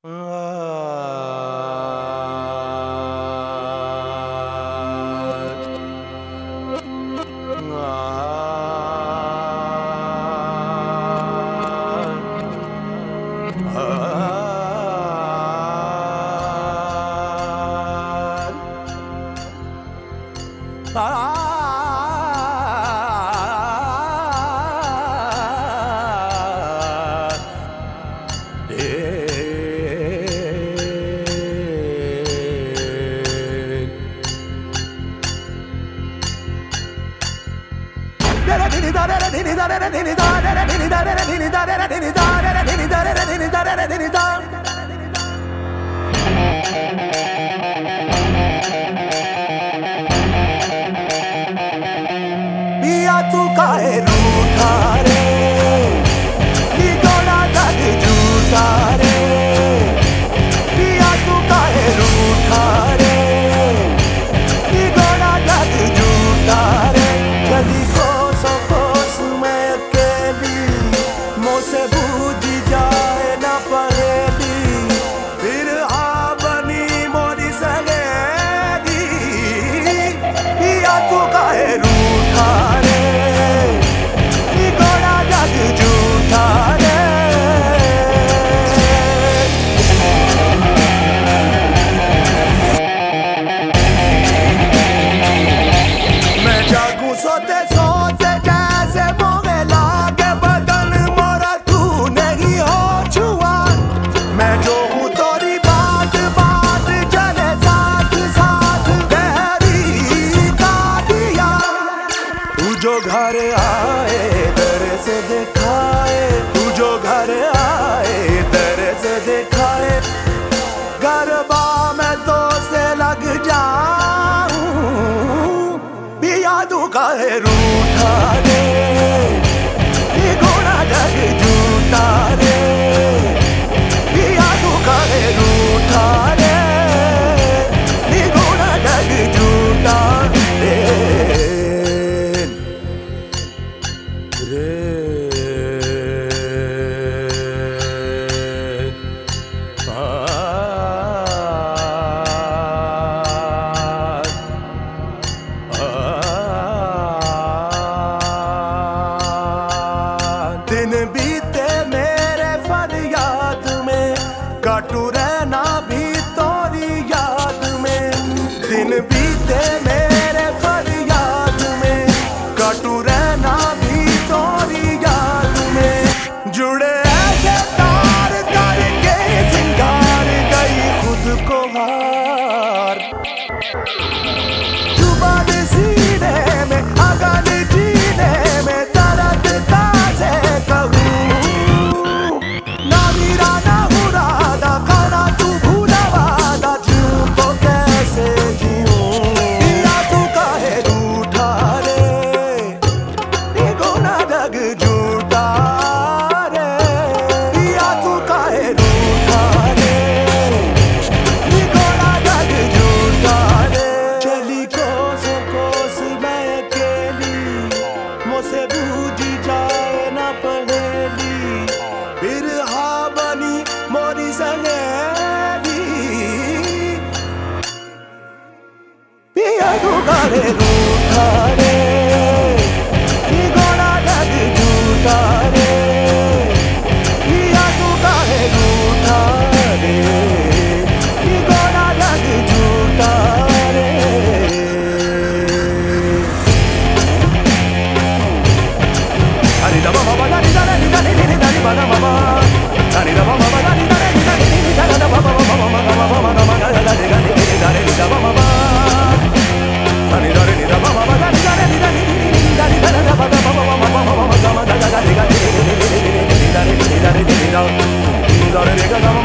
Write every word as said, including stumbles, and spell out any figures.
पिया तू काहे रूठा रे, निगोना जग झूठा रे। पिया तू काहे रूठा रे, निगोना जग झूठा रे। चली कोसों कोस में अकेली, मुँह से बूझ जाए ना पहेली। फिर हाँ बनी मोरी सहेली, पिया तू काहे रूठा रे, निगोना जग झूठा रे। मैं जागूं सोते सोते जैसे मोहे लागे बदन मोरा, तू नहीं हो छुआ। मैं जो हूँ तोरी बात बात चले साथ साथ गहरी का दिया। तू जो घर आए दर से दिखाए, तू जो घर आए दर से दिखाए। गरबा में तो से लग जाऊं, पिया तू काहे रूठा रे, निगोना जग झूठा रे। पिया तू काहे रूठा रे, निगोना जग झूठा रे। रे दिन बीते मेरे फरियाद में, काटू रहना भी तोरी याद में। दिन बीते मेरे फरियाद में, काटू रहना भी तोरी याद में। जुड़े ऐसे तार करके सिंगार गई खुद को हार। जुबान सीने में अगल जीने में दर्द ताज़े कहूँ। ना मीरा ना मुरादा खाना तू भूला वादा, जीऊँ तो कैसे जीऊँ। पिया तू काहे रूठा रे, निगोना जग झूठा रे। पिया तू काहे रूठा रे, निगोना जग झूठा रे। चली कोसों कोस मैं अकेली, मुझसे बूझ जाए ना पहेली। फिर हाँ बनी मोरी सहेली, पिया तू काहे रूठा रे, निगोना जग झूठा रे। पिया तू काहे रूठा रे, निगोना जग झूठा रे। Ani da mama ba da ni da ni da ni ni da ni ba da mama. Ani da mama ba da ni da ni da ni ni da da ba ba ba ba ma ma ma ma ma da da da ni ni da ni da mama ba. Ani da ni da mama ba da ni da ni da ni ni da ni da da ba da ba ba ma ma ma ma ma da da da ni da ni ni da ni da ni da ni da ni da ni da ni da ni da ni da